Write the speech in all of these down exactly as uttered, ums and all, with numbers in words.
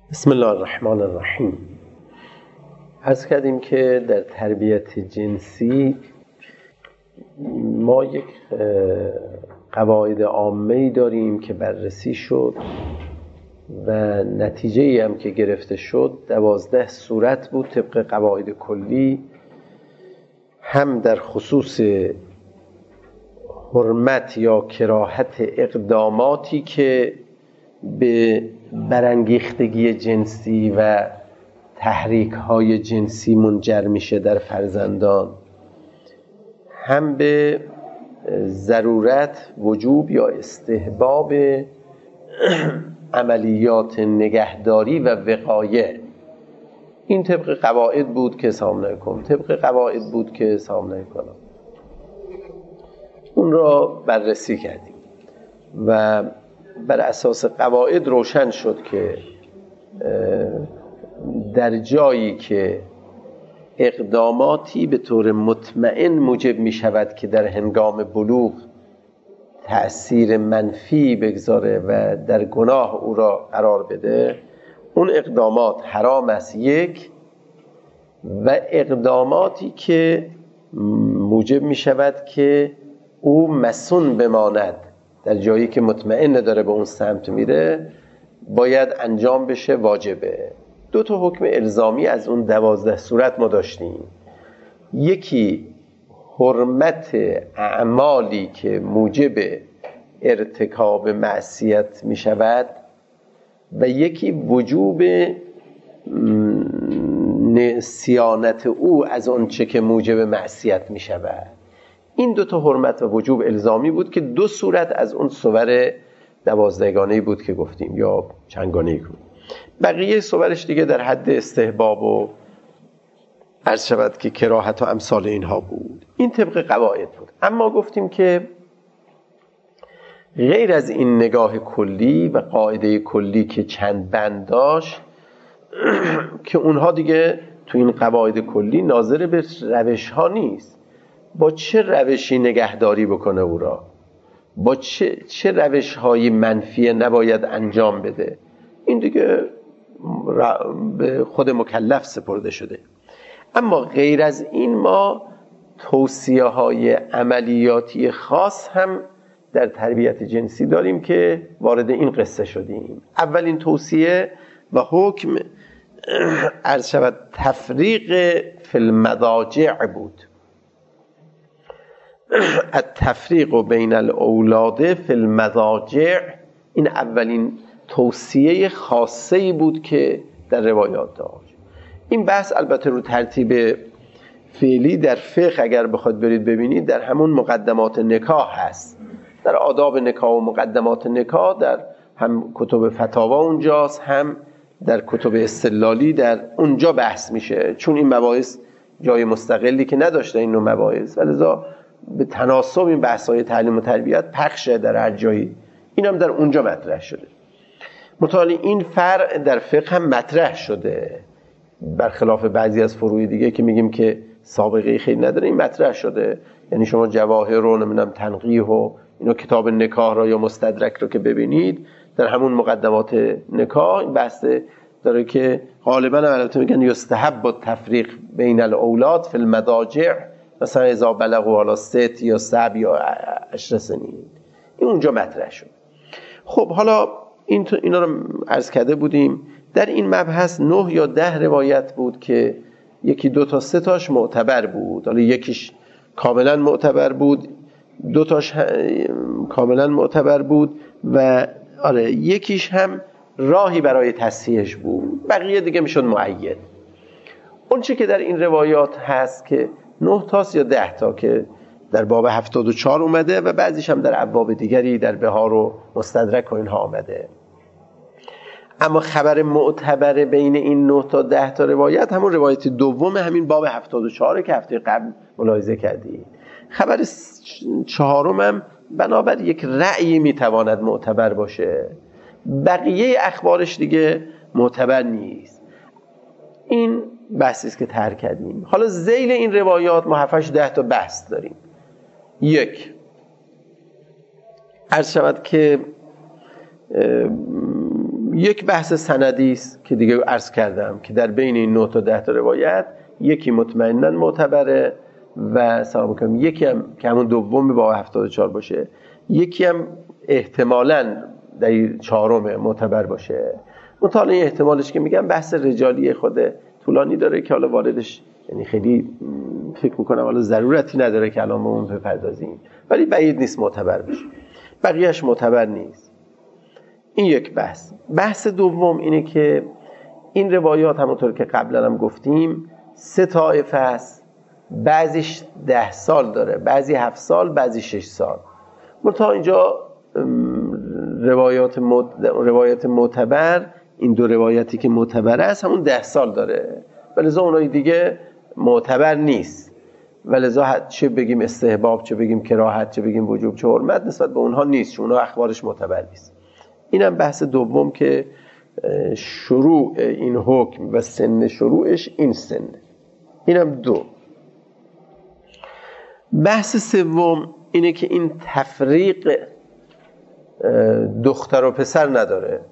بسم الله الرحمن الرحیم. عرض کردیم که در تربیت جنسی ما یک قواعد عامه‌ای داریم که بررسی شد و نتیجه‌ای هم که گرفته شد دوازده صورت بود طبق قواعد کلی، هم در خصوص حرمت یا کراهت اقداماتی که به برانگیختگی جنسی و تحریک های جنسی منجر میشه در فرزندان، هم به ضرورت، وجوب یا استحباب عملیات نگهداری و وقایه. این طبق قواعد بود که سام نکنم طبق قواعد بود که سام نکنم اون را بررسی کردیم و بر اساس قواعد روشن شد که در جایی که اقداماتی به طور مطمئن موجب می شود که در هنگام بلوغ تأثیر منفی بگذاره و در گناه او را قرار بده، اون اقدامات حرام است. یک و اقداماتی که موجب می شود که او مسون بماند، در جایی که مطمئن داره به اون سمت میره باید انجام بشه، واجبه. دو تا حکم الزامی از اون دوازده صورت ما داشتیم. یکی حرمت اعمالی که موجب ارتکاب معصیت می شود و یکی وجوب صیانت او از اون چه که موجب معصیت می شود. این دو تا حرمت و وجوب الزامی بود که دو صورت از اون صور دوازدهگانه‌ای بود که گفتیم یا چندگانه‌ای بود. بقیه صورش دیگه در حد استحباب و عرض شود که کراهت و امثال اینها بود. این طبق قواعد بود. اما گفتیم که غیر از این نگاه کلی و قاعده کلی که چند بند داشت که اونها دیگه تو این قواعد کلی ناظر به روش ها نیست، با چه روشی نگهداری بکنه او را، با چه, چه روش های منفی نباید انجام بده، این دیگه به خود مکلف سپرده شده. اما غیر از این ما توصیه های عملیاتی خاص هم در تربیت جنسی داریم که وارد این قصه شدیم. اولین توصیه و حکم عرض شود تفریق فی المضاجع بود. التفریق بین الاولاد فی المضاجع، این اولین توصیه خاصه‌ای بود که در روایات داشت. این بحث البته رو ترتیب فعلی در فقه اگر بخواد برید ببینید در همون مقدمات نکاح هست، در آداب نکاح و مقدمات نکاح، در هم کتب فتاوا اونجاست، هم در کتب استدلالی در اونجا بحث میشه، چون این مباحث جای مستقلی که نداشته این نوع مباحث، ولذا به تناسب این بحث‌های تعلیم و تربیت پخشه در هر جایی. این هم در اونجا مطرح شده. مطالعه این فرع در فقه هم مطرح شده، برخلاف بعضی از فروع دیگه که میگیم که سابقه خیلی نداره، این مطرح شده. یعنی شما جواهر رو نمیدونم تنقیح و اینو کتاب نکاح را یا مستدرک رو که ببینید در همون مقدمات نکاح این بحث داره که غالبا البته میگن یستحب التفریق بین الاولاد فی المضاجع، مثلا اذا بلغوا حالا ست یا سبع یا عشر سنین، این اونجا مطرح شد. خب حالا این اینا رو عرض کرده بودیم. در این مبحث نه یا ده روایت بود که یکی دو تا سه تاش معتبر بود، حالا یکیش کاملا معتبر بود، دو تاش کاملا معتبر بود و آره یکیش هم راهی برای تصحیحش بود، بقیه دیگه میشد مؤید. اون چه که در این روایات هست که نه تاست یا ده تا که در باب هفتاد و چهار اومده و بعضیش هم در ابواب دیگری در بهار و مستدرک و اینها آمده. اما خبر معتبر بین این نه تا ده تا روایت همون روایت دوم همین باب هفتاد و چهار که هفته قبل ملاحظه کردید. خبر چهارم هم بنابر یک رأی میتواند معتبر باشه، بقیه اخبارش دیگه معتبر نیست. این بحثی است که طرح کردیم. حالا ذیل این روایات ما هفت ده تا بحث داریم. یک، عرض شود که یک بحث سندی است که دیگه عرض کردم که در بین این نه تا ده تا روایت یکی مطمئناً معتبره و سلام کنم یکی هم که همون دوم با هفتاد و چهار باشه، یکی هم احتمالاً در چهارم معتبر باشه. مطالعه این احتمالش که میگم بحث رجالی خود طولانی داره که حالا واردش یعنی خیلی فکر میکنم حالا ضرورتی نداره که الان به اون بپردازیم، ولی بعید نیست معتبر بشه. بقیهش معتبر نیست. این یک بحث. بحث دوم اینه که این روایات همونطور که قبلا هم گفتیم سه طایفه است، بعضیش ده سال داره، بعضی هفت سال، بعضی شش سال. منتها اینجا روایات روایت معتبر، این دو روایتی که معتبر است همون ده سال داره، ولذا اونای دیگه معتبر نیست، ولذا چه بگیم استحباب، چه بگیم کراهت، چه بگیم وجوب، چه حرمت نسبت به اونها نیست، چون اونها اخبارش معتبر نیست. اینم بحث دوم که شروع این حکم و سن شروعش این سن. اینم دو. بحث سوم اینه که این تفریق دختر و پسر نداره،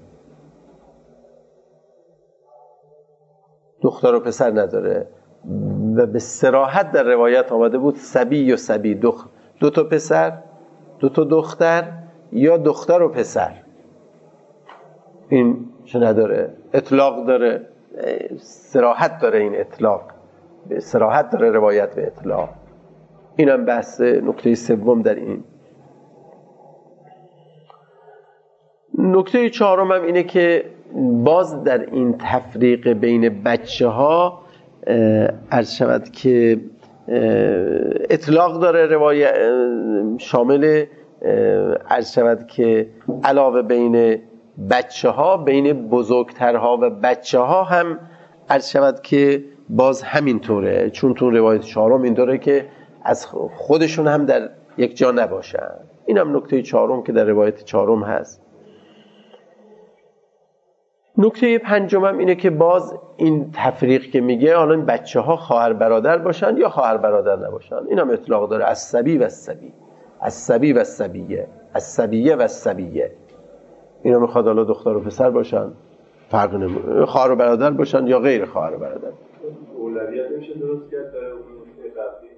دختر و پسر نداره و به صراحت در روایت آمده بود صبی و صبی، دو, دو تا پسر، دو تا دختر یا دختر و پسر. این چه نداره؟ اطلاق داره، صراحت داره، این اطلاق صراحت داره روایت به اطلاق. اینم بحث نکته سوم در این. نکته چهارم هم اینه که باز در این تفریق بین بچه ها عرض شود که اطلاق داره روایت، شامل عرض شود که علاوه بین بچه ها بین بزرگترها و بچه ها هم عرض شود که باز همین طوره، چون تو روایت چهارم این داره که از خودشون هم در یک جا نباشن. این هم نکته چهارم که در روایت چهارم هست. نکته پنجم هم اینه که باز این تفریق که میگه حالا این بچه ها خواهر برادر باشن یا خواهر برادر نباشن، این هم اطلاق داره، از صبی و الصبی، از صبی و الصبیه، از صبیه و الصبیه. این هم میخواد حالا دختر و پسر باشن، فرق نمیکنه، خواهر و برادر باشن یا غیر خواهر و برادر. اولویت میشه درست کرد برای اون نکته قبلی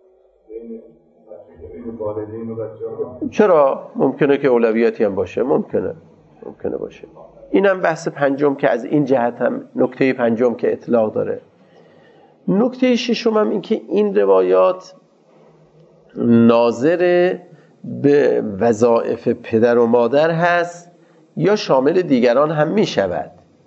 بین والدین و بچه‌ها؟ چرا؟ ممکنه که اولویتی هم باشه، ممکنه ممکنه باشه. اینم بحث پنجم که از این جهت هم نکته پنجم که اطلاق داره. نکته ششم هم این که این روایات ناظر به وظایف پدر و مادر هست یا شامل دیگران هم می شود.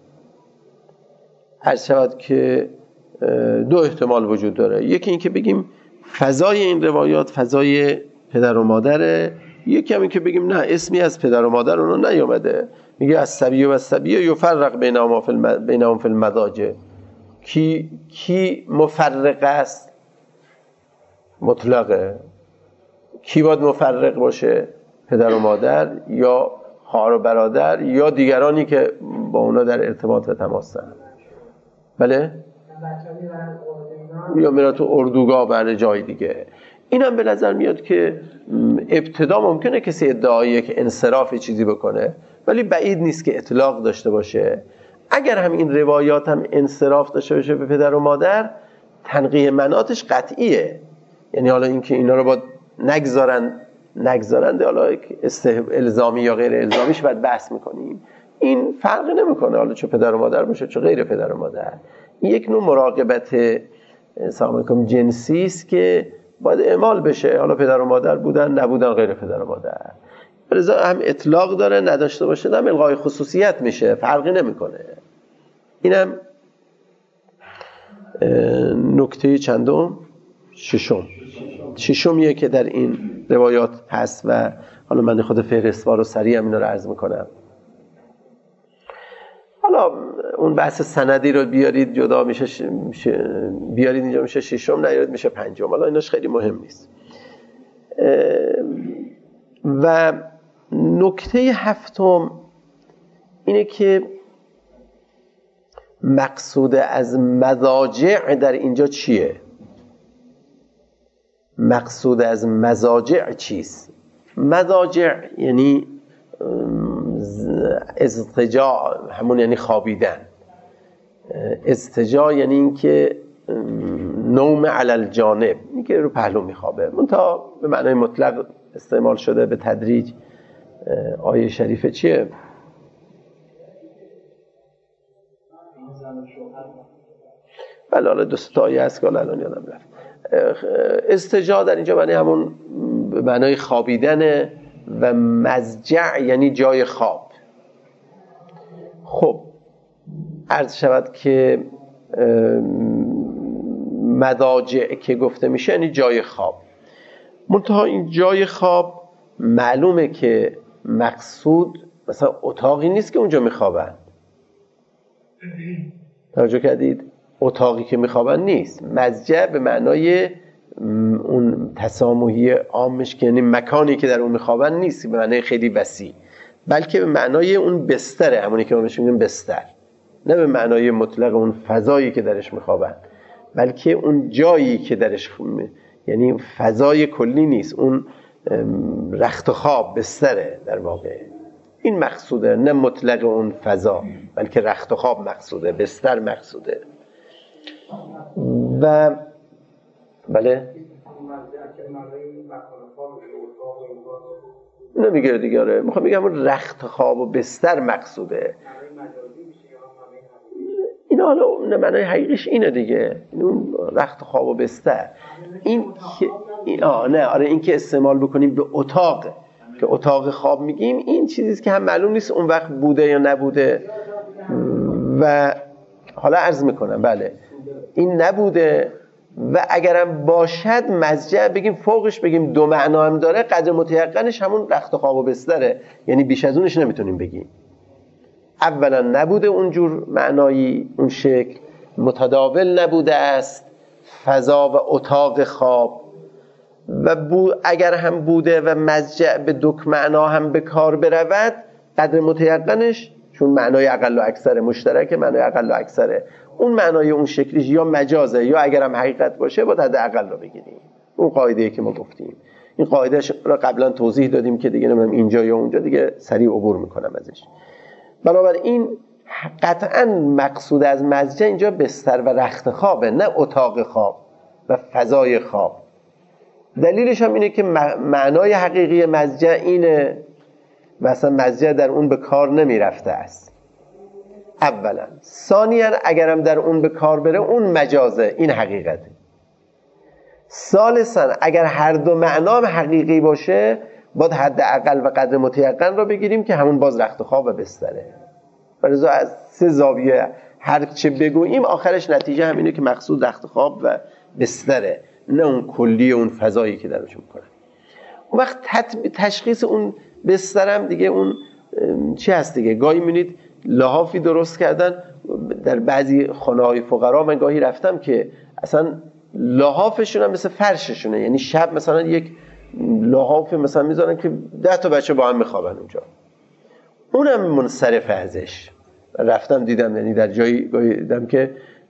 هر شود که دو احتمال وجود داره، یکی این که بگیم فضای این روایات فضای پدر و مادره، یکی هم این که بگیم نه اسمی از پدر و مادر اونو نیومده، میگه از صبیه و از صبیه یفرق بینهما فی الم... بینهم فی المضاجع. کی کی مفرق است؟ مطلقه. کی باید مفرق باشه؟ پدر و مادر یا خواهر و برادر یا دیگرانی که با اونا در ارتباط و تماسن. بله؟ یا میرن تو اردوگاه برای جای دیگه. این هم به نظر میاد که ابتدا ممکنه کسی ادعای که انصراف چیزی بکنه، ولی بعید نیست که اطلاق داشته باشه. اگر هم این روایات هم انصراف داشته باشه به پدر و مادر، تنقیه مناتش قطعیه. یعنی حالا اینکه اینا رو با نگذارن نگذارنده حالا الزامی یا غیر الزامیش بعد بحث میکنیم. این فرقی نمیکنه حالا چه پدر و مادر باشه چه غیر پدر و مادر. این یک نوع مراقبت سلام علیکم جنسی است که باید اعمال بشه، حالا پدر و مادر بودن نبودن غیر پدر و مادر. لذا هم اطلاق داره، نداشته باشه هم الغای خصوصیت میشه، فرقی نمیکنه. اینم نکته چندم؟ ششم. ششمیه که در این روایات هست و حالا من خود فهرستوار و سریع هم اینا رو عرض میکنم. حالا اون بحث سندی رو بیارید جدا میشه ش... ش... بیارید اینجا میشه ششم، نیارید میشه پنجم. حالا ایناش خیلی مهم نیست. و نکته هفتم اینه که مقصود از مضاجع در اینجا چیه؟ مقصود از مضاجع چیست؟ مضاجع یعنی اضطجاع همون یعنی خوابیدن. اضطجاع یعنی این که نوم علی الجانب، این که رو پهلو میخوابه، منتها به معنای مطلق استعمال شده به تدریج. آیه شریفه چیه؟ بله حالا دو تا آیه هست که الان یادم رفت. استجاع در اینجا معنی همون به معنای خوابیدن و مضجع یعنی جای خواب. خب عرض شود که مضاجع که گفته میشه یعنی جای خواب. منتها این جای خواب معلومه که مقصود مثلا اتاقی نیست که اونجا میخوابن. توجه کردید؟ اتاقی که میخوابن نیست. مضجع به معنای اون تسامحی عامش که یعنی مکانی که در اون میخوابن نیست به معنای خیلی وسیع، بلکه به معنای اون بستره، همونی که ما بهش میگیم بستر، نه به معنای مطلق اون فضایی که درش میخوابن، بلکه اون جایی که درش خوابن، یعنی فضای کلی نیست، اون رخت خواب بستره در واقع. این مقصوده، نه مطلق اون فضا، بلکه رخت خواب مقصوده، بستر مقصوده. و بله نمیگه دیگه. آره میخوام بگم اون رخت خواب و بستر مقصوده. این حالا نه معنای حقیقیش اینه دیگه، اون رخت خواب و بستر. این که این آه نه آره این که استعمال بکنیم به اتاق که اتاق خواب میگیم، این چیزیست که هم معلوم نیست اون وقت بوده یا نبوده. و حالا عرض میکنم بله این نبوده و اگرم باشد مضجع بگیم فوقش بگیم دو معنا هم داره، قدر متیقنش همون رخت خواب و بستره، یعنی بیش از اونش نمیتونیم بگیم. اولا نبوده اونجور معنایی، اون شکل متداول نبوده است فضا و اتاق خواب. و بو اگر هم بوده و مضجع به دو معنا هم به کار برود، قدر متیقنش چون معنای اقل و اکثر مشترک، معنای اقل و اکثره، اون معنای اون شکلیش یا مجازه یا اگر هم حقیقت باشه با حد اقل رو بگیریم. اون قاعده‌ای که ما گفتیم، این قاعدهش را قبلا توضیح دادیم که دیگه نمیدونم اینجا یا اونجا دیگه سریع عبور میکنم ازش. بنابراین قطعا مقصود از مضجع اینجا بستر و رخت خوابه، نه اتاق خواب و فضای خواب. دلیلش هم اینه که معنای حقیقی مضجع اینه و اصلا مضجع در اون به کار نمی رفته است. اولا. ثانیا اگرم در اون به کار بره اون مجازه، این حقیقته. ثالثا اگر هر دو معنا حقیقی باشه باید حد اقل و قدر متیقن رو بگیریم که همون باز رخت خواب و بستره. برای از سه زاویه هر چه بگوییم آخرش نتیجه همینه که مقصود رخت خواب و بستره، نه اون کلی اون فضایی که درش میکنه. اون وقت تشخیص اون بسترم دیگه اون چی هست دیگه؟ گاهی می‌بینید لحافی درست کردن در بعضی خانه‌های فقرا، من گاهی رفتم که اصلا لحافشون هم مثل فرششونه، یعنی شب مثلا یک لحاف مثلا میذارن که ده تا بچه با هم میخوابن اونجا، اونم منصرف ازش. رفتم دیدم، یعنی در جایی گاهی دیدم که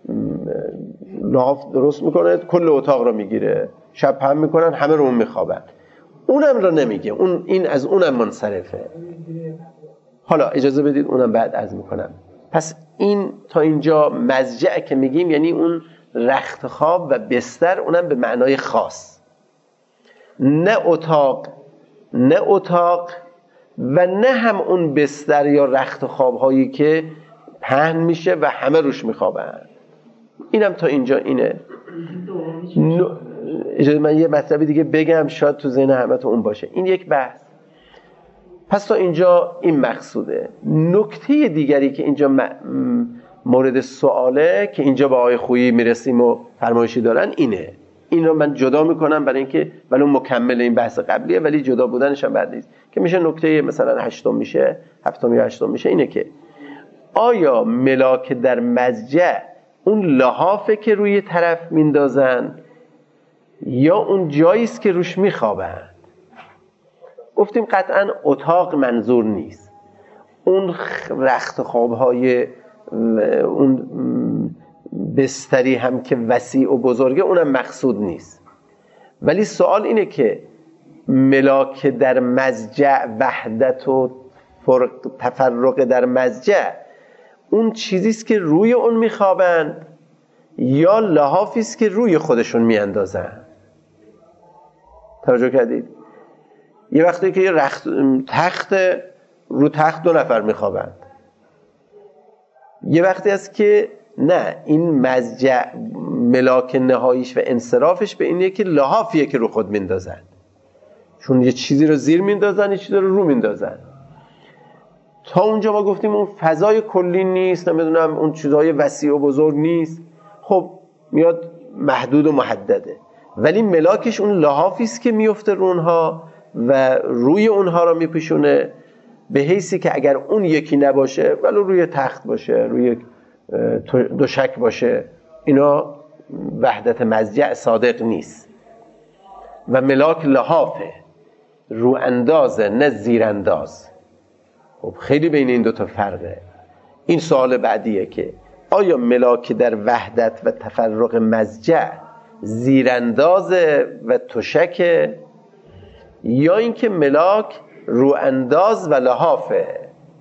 لحاف درست میکنه کل اتاق رو میگیره، شب هم میکنن همه رو اون میخوابن، اونم رو نمیگه، اون این از اونم منصرفه. حالا اجازه بدید اونم بعد عرض میکنم. پس این تا اینجا مضجع که میگیم یعنی اون رخت خواب و بستر، اونم به معنای خاص، نه اتاق نه اتاق و نه هم اون بستر یا رخت خواب هایی که پهن میشه و همه روش میخوابن. اینم تا اینجا اینه. اجازه من یه مطلب دیگه بگم شاید تو ذهن همه تو اون باشه. این یک بحث. پس تا اینجا این مقصوده. نکته دیگری که اینجا مورد سواله که اینجا با آقای خویی میرسیم و فرمایشی دارن اینه. این رو من جدا میکنم برای اینکه ولی مکمل این بحث قبلیه، ولی جدا بودنش هم بد نیست، که میشه نکته مثلا هشتم میشه، هفتم یا هشتم میشه. اینه که آیا ملاک در مضجع اون لحافه که روی طرف میندازن یا اون جاییست که روش میخوابن؟ گفتیم قطعا اتاق منظور نیست، اون رخت خوابهای اون بستری هم که وسیع و بزرگه اونم مقصود نیست. ولی سوال اینه که ملاک در مضجع وحدت و فرق تفرق در مضجع اون چیزیست که روی اون میخوابند یا لحافیست که روی خودشون میاندازن؟ توجه کردید؟ یه وقتی که یه رخت تخت رو تخت دو نفر میخوابند، یه وقتی هست که نه، این مضجع ملاک نهاییش و انصرافش به اینه که لحافیه که رو خود میندازن، چون یه چیزی رو زیر میندازن یه چیزی رو رو میندازن. تا اونجا ما گفتیم اون فضای کلی نیست، نمیدونم اون چیزهای وسیع و بزرگ نیست، خب میاد محدود و محدده، ولی ملاکش اون لحافیست که میفته رو اونها و روی اونها رو میپوشونه، به حیثی که اگر اون یکی نباشه ولو روی تخت باشه، روی دوشک باشه، اینا وحدت مضجع صادق نیست و ملاک لحافه، رو اندازه نه زیر انداز. خب خیلی بین این دوتا فرقه. این سوال بعدیه که آیا ملاک در وحدت و تفرق مضجع زیراندازه و تشکه یا اینکه ملاک رو انداز و لحافه؟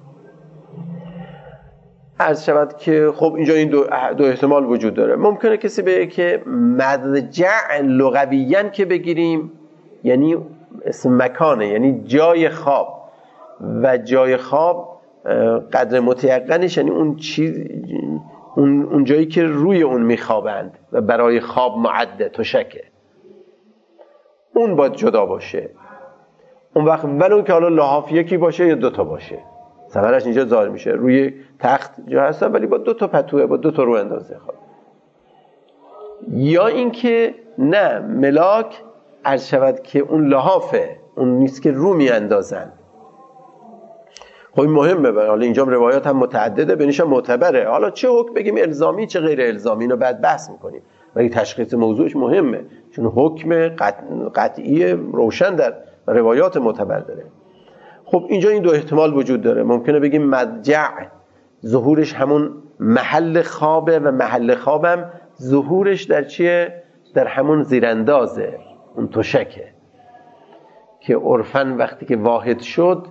عرض شود که خب اینجا این دو, دو احتمال وجود داره. ممکنه کسی بگه که مضجع لغویاً که بگیریم یعنی اسم مکانه، یعنی جای خواب، و جای خواب قدر متیقنش یعنی اون چیز، اون, اون جایی که روی اون میخوابند و برای خواب معده تشکه، اون باید جدا باشه. اون وقت ولو که حالا لحاف یکی باشه یا دوتا باشه، ثمرش اینجا ظاهر میشه. روی تخت جا هستن ولی با دو تا پتوه، با دو تا رو اندازه خواب. یا اینکه نه، ملاک عرض شود که اون لحافه، اون نیست که رو میاندازن. خب این مهمه، حالا اینجا روایات هم متعدده، بینش هم معتبره. حالا چه حکم بگیم الزامی چه غیر الزامی اینو بعد بحث میکنیم، ولی تشخیص موضوعش مهمه، چون حکم قطعی روشن در روایات معتبر داره. خب اینجا این دو احتمال وجود داره. ممکنه بگیم مضجع ظهورش همون محل خوابه و محل خوابم ظهورش در چیه؟ در همون زیراندازه، اون تشکه که عرفاً وقتی که واحد شد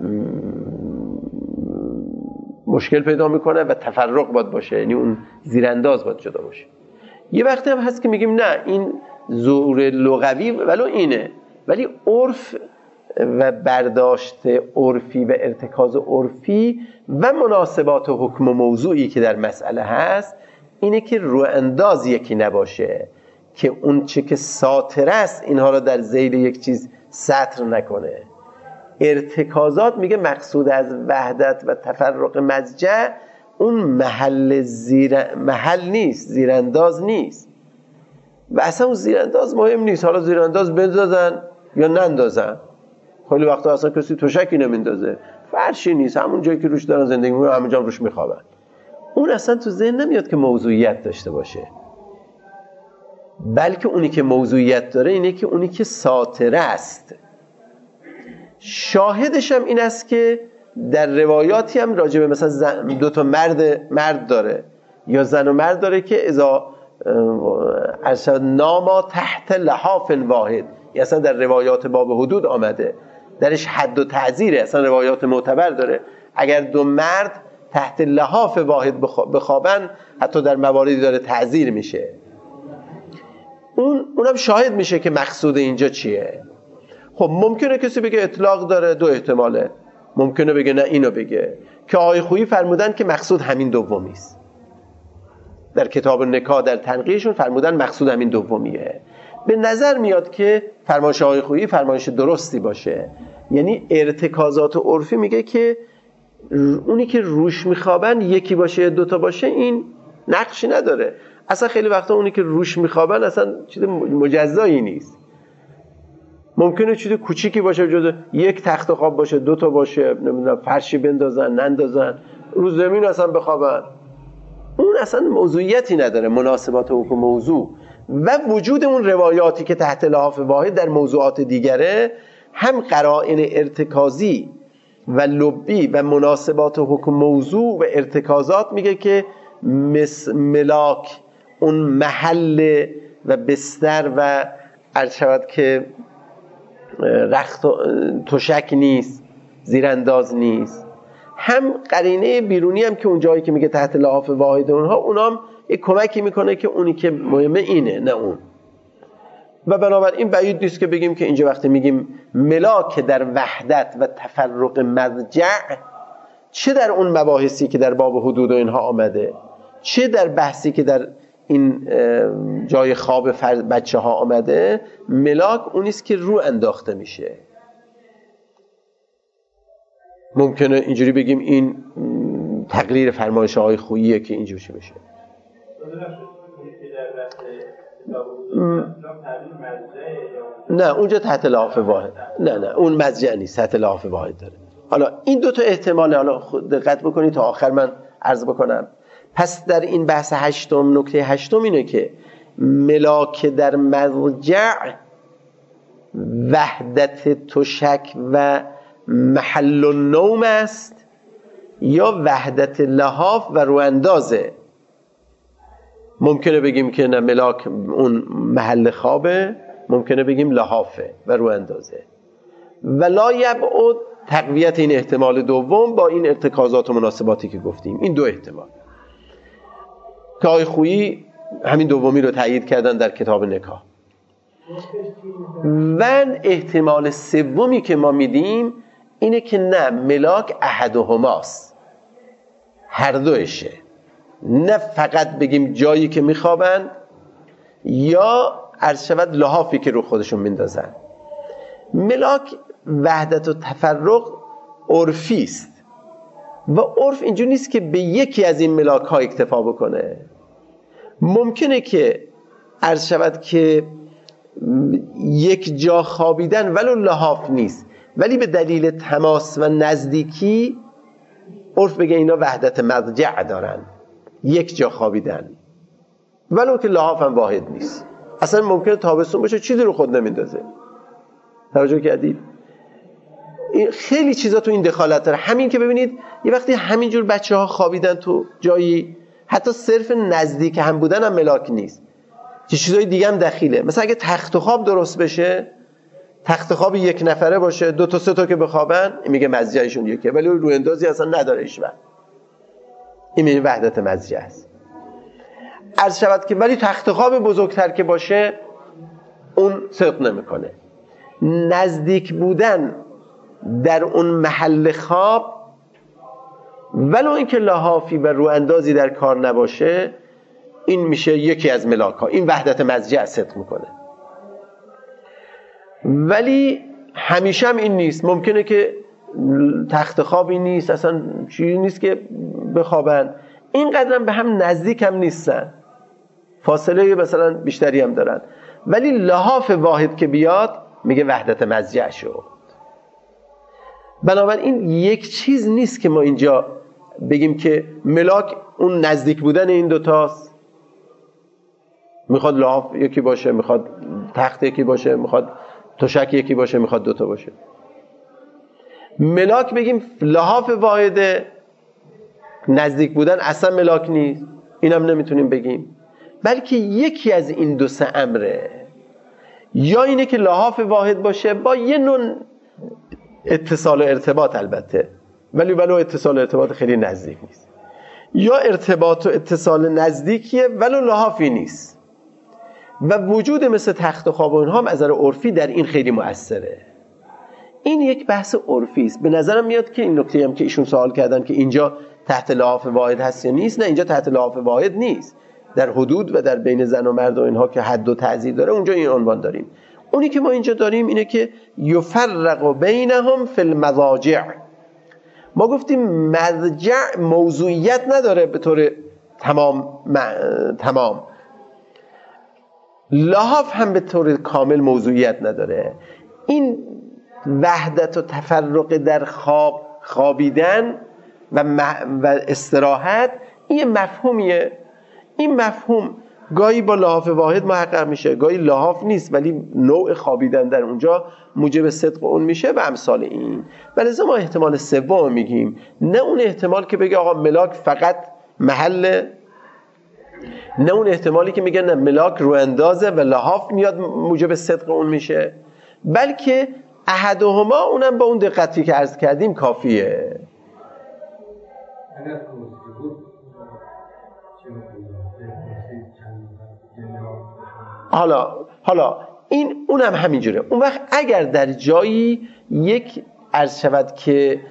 مشکل پیدا میکنه و تفرق باید باشه، یعنی اون زیرانداز باید جدا باشه. یه وقتی هم هست که میگیم نه، این ظهور لغوی ولو اینه، ولی عرف و برداشت عرفی و ارتکاز عرفی و مناسبات و حکم و موضوعی که در مسئله هست اینه که رو انداز یکی نباشه، که اون چه که ساتر است اینها رو در ذیل یک چیز سطر نکنه. ارتکازات میگه مقصود از وحدت و تفرق مضجع اون محل زیر محل نیست، زیرانداز نیست، و اصلا اون زیرانداز مهم نیست. حالا زیرانداز بندازن یا نندازن، خیلی وقتا اصلا کسی تشکی نمیندازه، فرشی نیست، همون جایی که روش دارن زندگی میکنن همونجا روش میخوابن. اون اصلا تو ذهن نمیاد که موضوعیت داشته باشه، بلکه اونی که موضوعیت داره اینه که اونی که ساتره است. شاهدش هم این است که در روایاتی هم راجع به مثلا دو تا مرد مرد داره یا زن و مرد داره که اذا اصلا ناما تحت لحاف واحد، یا اصلا در روایات باب حدود آمده، درش حد و تعزیره، اصلا روایات معتبر داره. اگر دو مرد تحت لحاف واحد بخوابن حتی در مواردی داره تعزیر میشه. اون اونم شاهد میشه که مقصود اینجا چیه. خب ممکنه کسی بگه اطلاق داره، دو احتماله. ممکنه بگه نه اینو بگه که آقای خویی فرمودن که مقصود همین دومی است. در کتاب نکاح در تنقیحشون فرمودن مقصود همین دومیه. به نظر میاد که فرمایش آقای خویی فرمایش درستی باشه، یعنی ارتکازات عرفی میگه که اونی که روش میخوابن یکی باشه دوتا باشه این نقشی نداره. اصلا خیلی وقتا اونی که روش میخوابن اصلا چیز مجزایی نیست. ممکنه چیز کوچیکی باشه، جز یک تخت خواب باشه، دوتا باشه، نمیدونم فرشی بندازن نندازن، رو زمین اصلا بخوابن، اون اصلا موضوعیتی نداره، مناسبات و موضوع و وجود اون روایاتی که تحت لحاف واحد در موضوعات دیگره هم قرائن ارتکازی و لبی و مناسبات و حکم موضوع و ارتکازات میگه که ملاک اون محل و بستر و عرض شود که رخت و تشک نیست، زیرانداز نیست، هم قرینه بیرونی هم که اون جایی که میگه تحت لحاف واحد اونها، اونام یک کمکی میکنه که اونی که مهمه اینه نه اون. و بنابراین بعید نیست که بگیم که اینجا وقتی میگیم ملاک در وحدت و تفرق مرجع، چه در اون مباحثی که در باب حدود و اینها آمده، چه در بحثی که در این جای خواب بچه ها آمده، ملاک اونیست که رو انداخته میشه. ممکنه اینجوری بگیم این تقریر فرمایش های خوییه که اینجوری بشه. نه اونجا تحت لحاف واحد، نه نه اون مزجع نیست، تحت لحاف واحد داره. حالا این دو تا احتمال، حالا دقت بکنید تا آخر من عرض بکنم. پس در این بحث هشتم، نکته هشتم اینه که ملاک در مرجع وحدت تشک و محل النوم است یا وحدت لحاف و رواندازه. ممکنه بگیم که نه ملاک اون محل خوابه، ممکنه بگیم لحافه و رواندازه. ولا یبعد تقویت این احتمال دوم با این ارتکازات و مناسباتی که گفتیم. این دو احتمال که آقای خویی همین دومی رو تایید کردن در کتاب نکاح. و احتمال سومی که ما میدیم اینه که نه ملاک احدهماست، هر دوشه، نه فقط بگیم جایی که میخوابند یا عرض شود لحافی که رو خودشون میندازن. ملاک وحدت و تفرق عرفی است و عرف اینجور نیست که به یکی از این ملاک ها اکتفا بکنه. ممکنه که عرض شود که یک جا خوابیدن ولو لحاف نیست، ولی به دلیل تماس و نزدیکی عرف بگه اینا وحدت مضجع دارن، یک جا خوابیدن ولو که لحاف هم واحد نیست. اصلا ممکنه تابستون باشه چیزی رو خود نمیندازه. توجه کردید؟ خیلی چیزا تو این دخالت داره. همین که ببینید یه وقتی همینجور بچه ها خوابیدن تو جایی، حتی صرف نزدیک هم بودن هم ملاک نیست، چه چیزای دیگه هم دخیله. مثلا اگه تخت خواب درست بشه، تخت خواب یک نفره باشه، دو تا سه تا که بخوابن، میگه مزجعشون یکیه، ولی روی اندازی اصلا نداره هیچ وقت. این میگه وحدت مزجع است. عرض شود که ولی تخت خواب بزرگتر که باشه اون صدق نمیکنه. نزدیک بودن در اون محل خواب ولو اینکه لحافی و رو اندازی در کار نباشه، این میشه یکی از ملاک ها. این وحدت مزجع صدق میکنه. ولی همیشه هم این نیست. ممکنه که تخت خوابی نیست، اصلا چیزی نیست که بخوابن، اینقدر هم به هم نزدیک هم نیستن، فاصله مثلا بیشتری هم دارن، ولی لحاف واحد که بیاد میگه وحدت مزجع شد. بنابراین یک چیز نیست که ما اینجا بگیم که ملاک اون نزدیک بودن این دوتاست، میخواد لحاف یکی باشه، میخواد تخت یکی باشه، میخواد تشک یکی باشه، میخواد دوتا باشه. ملاک بگیم لحاف واحده، نزدیک بودن اصلا ملاک نیست، اینم نمیتونیم بگیم، بلکه یکی از این دو سه امره. یا اینه که لحاف واحد باشه با یه نوع اتصال و ارتباط، البته ولی ولو اتصال و ارتباط خیلی نزدیک نیست، یا ارتباط و اتصال نزدیکیه ولو لحافی نیست. و وجود مثل تخت خواب و اینها هم از نظر عرفی در این خیلی مؤثره. این یک بحث عرفی است. به نظرم میاد که این نکته هم که ایشون سوال کردن که اینجا تحت لحاف واحد هست یا نیست، نه اینجا تحت لحاف واحد نیست. در حدود و در بین زن و مرد و اینها که حد و تعزیر داره، اونجا این عنوان داریم. اونی که ما اینجا داریم اینه که یفرق بینهم فی المضاجع. ما گفتیم مضجع موضوعیت نداره به طور تمام تمام، لحاف هم به طور کامل موضوعیت نداره. این وحدت و تفرق در خواب، خوابیدن و, و استراحت، این مفهومیه. این مفهوم گاهی با لحاف واحد محقق میشه، گاهی لحاف نیست ولی نوع خوابیدن در اونجا موجب صدق اون میشه و امثال این. ولی ما احتمال سوم میگیم، نه اون احتمال که بگه آقا ملاک فقط محل، نه اون احتمالی که میگن نه ملاک رو اندازه و لحاف میاد موجب صدق اون میشه، بلکه احدهما اونم با اون دقتی که عرض کردیم کافیه. اگر کرسی بود چه می‌کنید؟ حالا حالا این اونم همینجوره. اون وقت اگر در جایی یک عرض شود که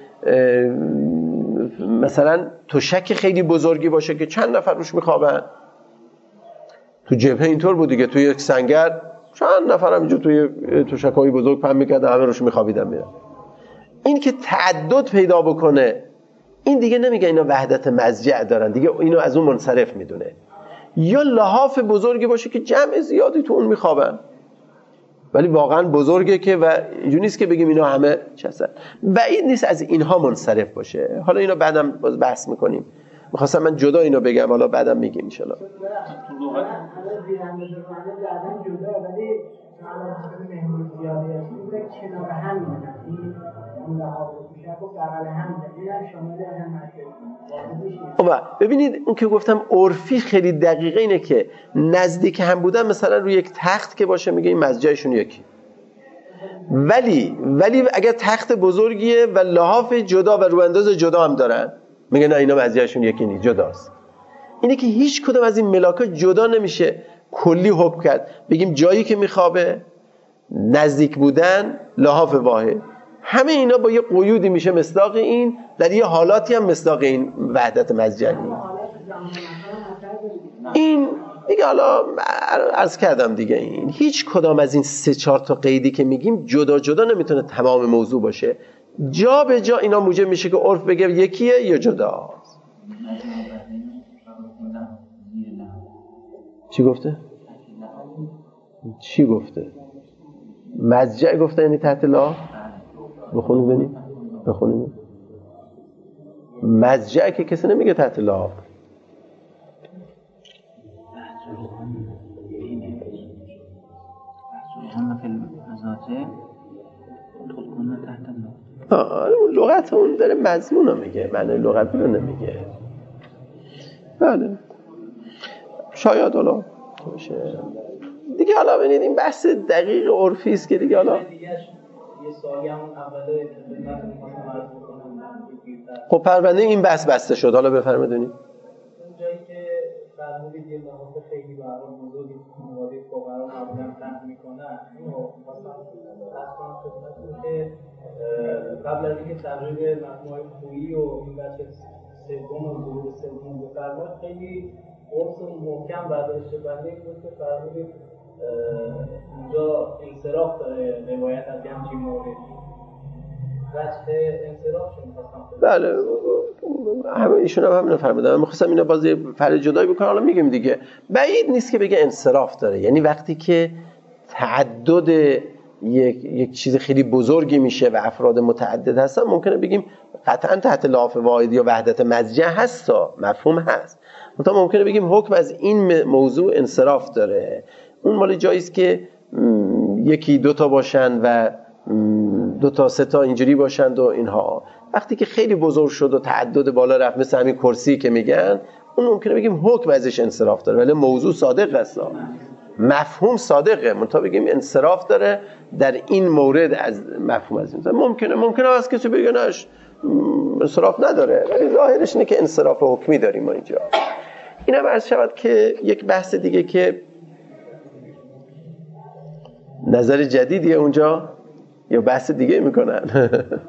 مثلا تشک خیلی بزرگی باشه که چند نفر روش میخوابن، تو جبهه اینطور بود دیگه، توی یک سنگر چند نفر همینجور توی تشک‌های بزرگ پهن میکردن، همه روش میخوابیدن میرن. این که تعدد پیدا بکنه، این دیگه نمیگه اینا وحدت مضجع دارن، دیگه اینو از اون منصرف میدونه. یا لحاف بزرگی باشه که جمع زیادی تو اون میخوابن، ولی واقعا بزرگه که و اینجوری نیست که بگیم اینا همه چسن، بعید نیست از اینها منصرف باشه. حالا اینو بعدم باز بحث میکنیم، میخواستم من جدا اینو بگم، حالا بعدم میگیم ان شاء الله. ببینید اون که گفتم عرفی خیلی دقیقه اینه که نزدیک هم بودن، مثلا روی یک تخت که باشه میگه این مضجعشون یکی، ولی ولی اگر تخت بزرگیه و لحاف جدا و روانداز جدا هم دارن، میگه نه اینا مضجعشون یکی نیست، جداست. اینه که هیچ کدوم از این ملاکا جدا نمیشه کلی حکم کرد بگیم جایی که میخوابه، نزدیک بودن، لحاف واحد، همه اینا با یه قیودی میشه مصداق این، در یه حالاتی هم مصداق این وحدت مضجعی. این دیگه حالا عرض کردم دیگه، این هیچ کدام از این سه چهار تا قیدی که میگیم جدا جدا نمیتونه تمام موضوع باشه، جا به جا اینا موجب میشه که عرف بگه یکیه یا جداست. چی گفته؟ چی گفته؟ مضجع گفته یعنی تحت لا؟ بخونیم ببینیم، بخونیم. مضجع که کسی نمیگه تحت لا. آه اون لغت اون داره مضمون رو میگه، معنی لغت رو نمیگه. بله شاید حالا دیگه. حالا ببینید این بحث دقیق عرفی است که دیگه حالا یه سوالی همون اوله خدمت می‌خواستم عرض بکنم. خب پرونده این بحث بسته شد، حالا بفرمایید. اون جایی که فرمودید یه لحاظ خیلی برای بزرگی مواردی فقرا معمولا فهم میکنن، اینو مثلا عرض کنم خدمتتون که قبل از اینکه تغییر مجموعه خویی و این بچه سوم و ظهور سوم بفرمایید، خیلی قرص محکم برداشته بنده این بود که فرمودید اونجا انصراف داره روایت از همچین موردی. وجه انصراف شون می‌خواستم. بله همه ایشون هم همین فرمودن. من می‌خواستم اینا بازی فرق جدایی بکنم، حالا میگم دیگه. بعید نیست که بگه انصراف داره، یعنی وقتی که تعدد یک یک چیز خیلی بزرگی میشه و افراد متعدد هستن، ممکنه بگیم قطعاً تحت لحاف واحد یا وحدت مضجع هستا، مفهوم هست. مثلا ممکنه بگیم حکم از این موضوع انصراف داره. اون مال جاییست که یکی دو تا باشن و دو تا سه تا اینجوری باشند و اینها. وقتی که خیلی بزرگ شد و تعدد بالا رفت، مثل همین کرسی که میگن، اون ممکنه بگیم حکم ازش انصراف داره، ولی موضوع صادق است، مفهوم صادقه، منتها بگیم انصراف داره در این مورد از مفهوم از این. ممکنه ممکنه از کسی بگه نش انصراف نداره، ولی ظاهرش اینه که انصراف حکمی داریم ما اینجا. اینم عرض شود که یک بحث دیگه که نظر جدیدیه اونجا یا بحث دیگه میکنن.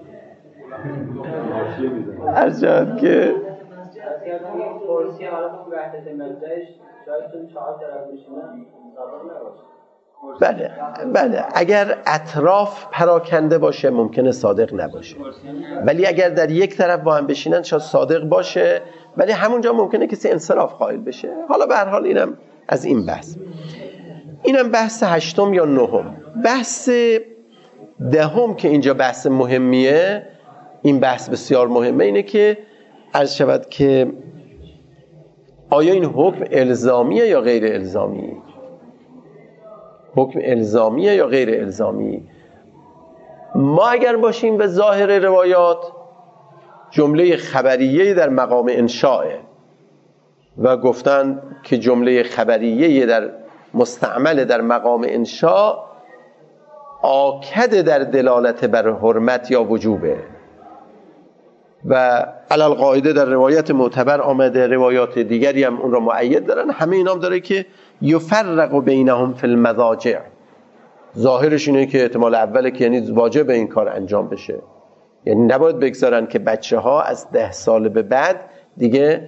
عرض شود که فارسی حالا تو وحدت مزدش شاید تو چهار طرف بشینن مطابق نباشه. بله بله اگر اطراف پراکنده باشه ممکنه صادق نباشه، ولی اگر در یک طرف با هم بشینن شاید صادق باشه، ولی همونجا ممکنه کسی انصراف قائل بشه. حالا به هر حال اینم از این بحث. اینم بحث هشتم یا نهم. بحث دهم که اینجا بحث مهمیه، این بحث بسیار مهمه، اینه که عرض شود که آیا این حکم الزامیه یا غیر الزامی؟ حکم الزامیه یا غیر الزامی؟ ما اگر باشیم به ظاهر روایات، جمله خبریه در مقام انشاء و گفتن که جمله خبریه در مستعمل در مقام انشاء آکد در دلالت بر حرمت یا وجوبه و علل قاعده در روایت معتبر آمده، روایات دیگری هم اون را مؤید دارن، همه اینام داره که یفرق بینهم فی المضاجع. ظاهرش اینه که احتمال اوله که یعنی واجب این کار انجام بشه، یعنی نباید بگذارن که بچه ها از ده سال به بعد دیگه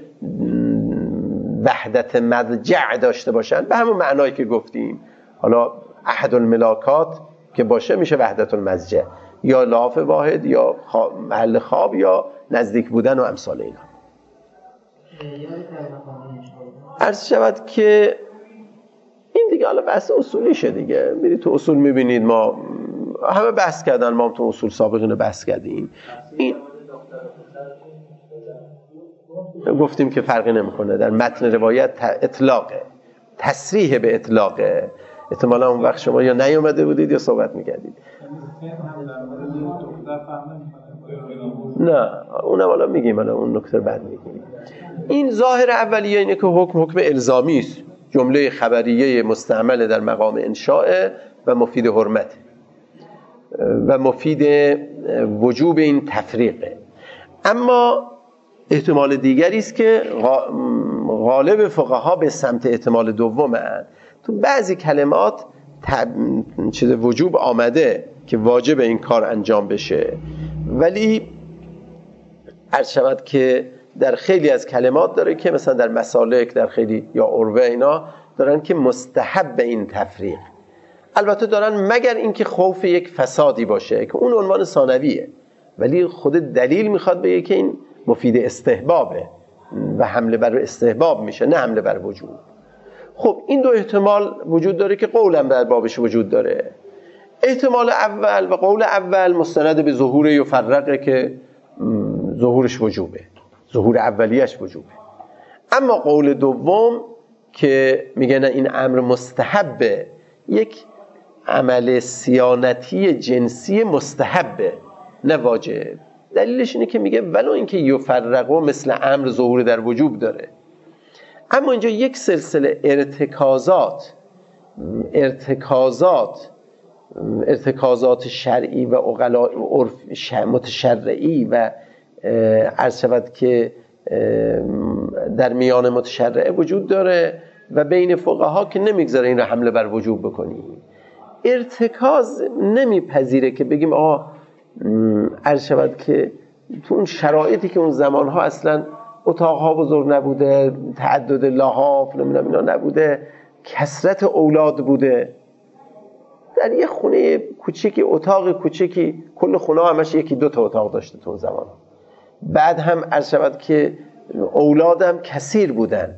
وحدت مضجع داشته باشن، به همون معنایی که گفتیم. حالا احد الملاکات که باشه میشه وحدت المضجع، یا لحاف واحد یا خواب، محل خواب یا نزدیک بودن و امثال اینا. عرض شود که این دیگه حالا بحث اصولیشه دیگه، میرید تو اصول میبینید، ما همه بحث کردن، ما هم تو اصول سابقین بحث کردیم. این گفتیم که فرقی نمیکنه، در متن روایت اطلاقه، تصریح به اطلاقه. احتمالا اون وقت شما یا نیومده بودید یا صحبت میکردید. نه اونم حالا میگیم، حالا اون نکته بعد میگیم. این ظاهر اولیه اینه که حکم حکم الزامی است، جمله خبریه مستعمل در مقام انشاء و مفید حرمت و مفید وجوب این تفریقه. اما احتمال دیگری است که غالب فقها به سمت احتمال دومه. تو بعضی کلمات تب... چیز وجوب آمده که واجب این کار انجام بشه، ولی عرض شود که در خیلی از کلمات داره که مثلا در مسالک، در خیلی یا عروه اینا دارن که مستحب این تفریق. البته دارن مگر اینکه خوف یک فسادی باشه که اون عنوان ثانویه، ولی خود دلیل میخواد بگه که این مفید استحبابه و حمله بر استحباب میشه، نه حمله بر وجوب. خب این دو احتمال وجود داره که قولم در بابش وجود داره. احتمال اول و قول اول مستند به ظهور یفرقه که ظهورش وجوبه، ظهور اولیش وجوبه. اما قول دوم که میگن این امر مستحبه، یک عمل صیانتی جنسی مستحبه نه واجب. دلیلش اینه که میگه ولو اینکه یفرقه مثل امر ظهور در وجوب داره، اما اینجا یک سلسله ارتکازات ارتکازات ارتکازات شرعی و عقلاء عرف متشرعی و عرض شود که در میان متشرعه وجود داره و بین فقها که نمیگذاره این رو حمله بر وجوب بکنیم. ارتکاز نمیپذیره که بگیم آقا عرض شود که تو اون شرایطی که اون زمانها اصلا اتاقها بزرگ نبوده، تعدد لحاف نمیدونم اینا نبوده، کثرت اولاد بوده، در یه خونه کوچیکی، اتاق کوچیکی، کل خونه همش یکی دو تا اتاق داشته تو اون زمان. بعد هم عرض شود که اولادم کثیر بودند،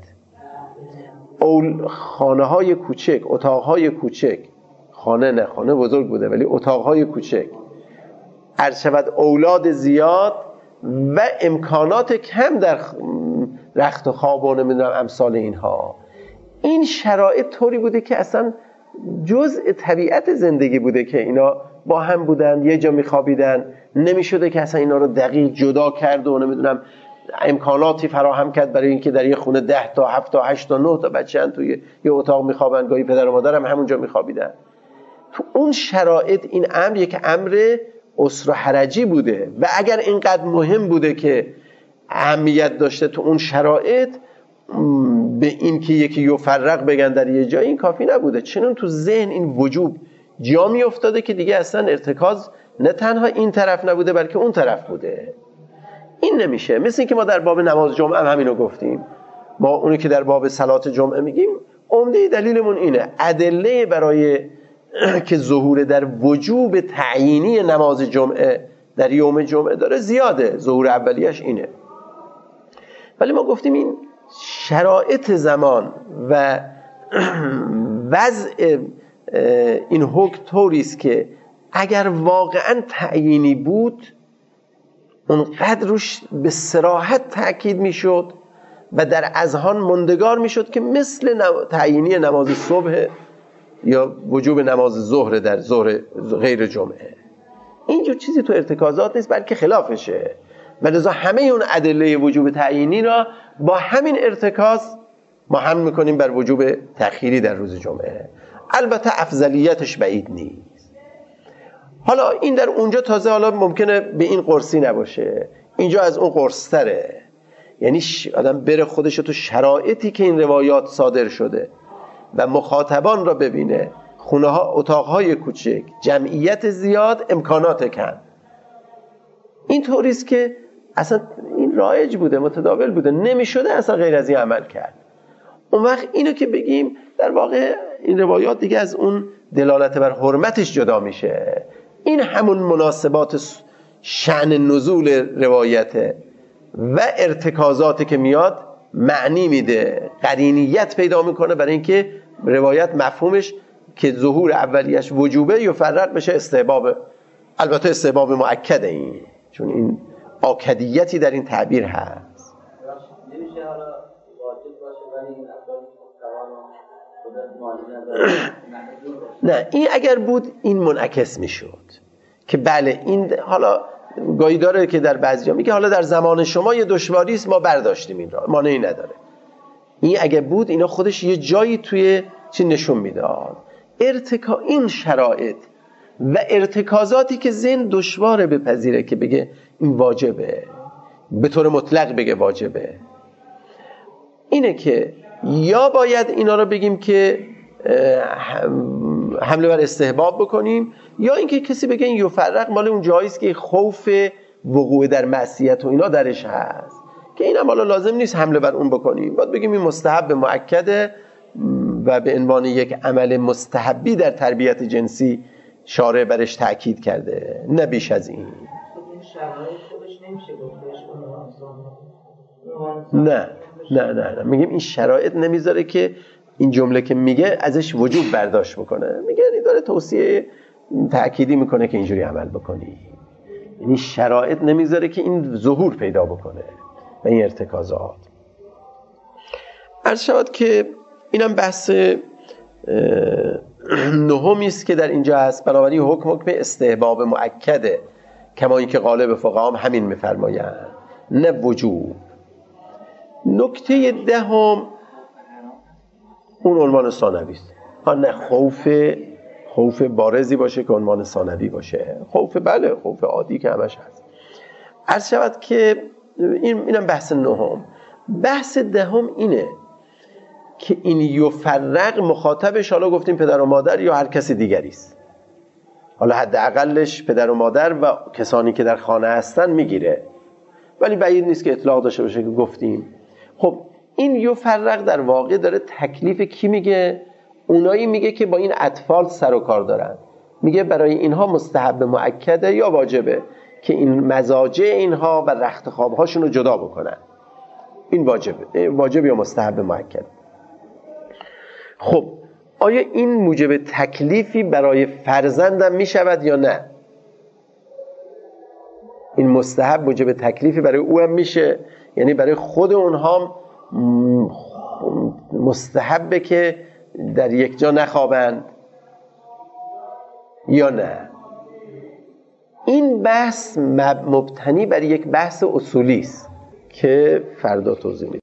اول خانه های کوچک، اتاق های کوچک، خانه نه خانه بزرگ بوده ولی اتاق های کوچک، عرض شود اولاد زیاد و امکانات کم در رخت و خواب و نمیدونم امثال اینها. این شرایط طوری بوده که اصلا جزء طبیعت زندگی بوده که اینا با هم بودن، یه جا میخوابیدن، نمیشده که اصلا اینا رو دقیق جدا کرد و نمیدونم امکاناتی فراهم کرد برای اینکه در یه خونه ده تا هفت تا هشت تا نه تا بچه هن توی یه اتاق میخوابن، گاهی پدر و مادر هم همونجا میخوابیدن. تو اون شرایط این امر یک امر اسر و حرجی بوده و اگر اینقدر مهم بوده که اهمیت داشته تو اون شرایط به این که یکی یفرق بگن در یه جایی، این کافی نبوده. چنون تو ذهن این وجوب جا می افتاده که دیگه اصلا ارتکاز نه تنها این طرف نبوده بلکه اون طرف بوده. این نمیشه. مثل این که ما در باب نماز جمعه هم همینو گفتیم، ما اونی که در باب صلات جمعه میگیم عمده دلیلمون اینه، ادله برای که ظهور در وجوب تعیینی نماز جمعه در یوم جمعه داره زیاده، ظهور اولیش اینه. ولی ما گفتیم این شرایط زمان و وضع این حکم طوری است که اگر واقعا تعیینی بود اونقدر روش به صراحت تأکید میشد و در اذهان ماندگار میشد که مثل تعیینی نماز صبح یا وجوب نماز ظهر در ظهر غیر جمعه. اینجور چیزی تو ارتکازات نیست بلکه خلافشه و لذا همه اون ادله وجوب تعیینی را با همین ارتکاز ما هم میکنیم بر وجوب تأخیری در روز جمعه. البته افضلیتش بعید نیست. حالا این در اونجا تازه حالا ممکنه به این قرصی نباشه، اینجا از اون قرص‌تره. یعنی آدم بره خودش تو شرایطی که این روایات صادر شده و مخاطبان را ببینه، خونه ها، اتاق های کوچک، جمعیت زیاد، امکانات کم. این طوریست که اصلا این رایج بوده، متداول بوده، نمیشده اصلا غیر از این عمل کرد. اون وقت اینو که بگیم در واقع این روایات دیگه از اون دلالت بر حرمتش جدا میشه. این همون مناسبات شأن نزول روایته و ارتکازاتی که میاد معنی میده، قرینیت پیدا میکنه برای اینکه روایت مفهومش که ظهور اولیش وجوبه یفرق بشه استحباب. البته استحباب مؤکده این، چون این آکدیتی در این تعبیر هست. نمیشه حالا واجب باشه ولی این افراد نه، این اگر بود این منعکس میشد که بله این حالا گاهی داره که در بعضی جا میگه حالا در زمان شما یه دشواری است ما برداشتیم این را، مانعی نداره. این اگر بود اینا خودش یه جایی توی چی نشون میداد. ارتکا این شرایط و ارتکازاتی که ذهن دشواره بپذیره که بگه این واجبه، به طور مطلق بگه واجبه، اینه که یا باید اینا رو بگیم که حمله بر استحباب بکنیم، یا اینکه کسی بگه این یفرق مال اون جایی است که خوف وقوع در معصیت و اینا درش هست، که اینم حالا لازم نیست حمله بر اون بکنیم، باید بگیم این مستحب مؤکده و به عنوان یک عمل مستحبی در تربیت جنسی شارع برش تأکید کرده، نه بیش از این. نه نه نه نه میگیم این شرایط نمیذاره که این جمله که میگه ازش وجوب برداشت بکنه، میگه یعنی داره توصیه تأکیدی میکنه که اینجوری عمل بکنی. یعنی شرایط نمیذاره که این ظهور پیدا بکنه و این ارتکازات. عرض شود که اینم بحث نهمی است که در اینجا هست. بنابراین حکم حکم استحباب مؤکده، کما اینکه غالب فقها هم همین میفرمایند، نه وجوب. نکته دهم اون عنوان ثانوی است. ها نه خوف خوف بارزی باشه که عنوان ثانوی باشه، خوف بله خوف عادی که همش هست. عرض شود که این اینم بحث نهم. بحث دهم اینه که این یفرق مخاطبش حالا گفتیم پدر و مادر یا هر کسی دیگری است. حالا حداقلش پدر و مادر و کسانی که در خانه هستن میگیره، ولی بعید نیست که اطلاق داشته باشه که گفتیم. خب این یفرق در واقع داره تکلیف کی میگه؟ اونایی میگه که با این اطفال سر و کار دارن، میگه برای اینها مستحب مؤکده یا واجبه که این مزاجه اینها و رخت خوابهاشون رو جدا بکنن. این واجبه، واجب یا مستحب مؤکد. خب آیا این موجب تکلیفی برای فرزندم میشود یا نه؟ این مستحب موجب تکلیفی برای او هم میشه، یعنی برای خود اونها مستحبه که در یک جا نخوابند یا نه؟ این بحث مبتنی بر یک بحث اصولی است که فردا توضیح میدم.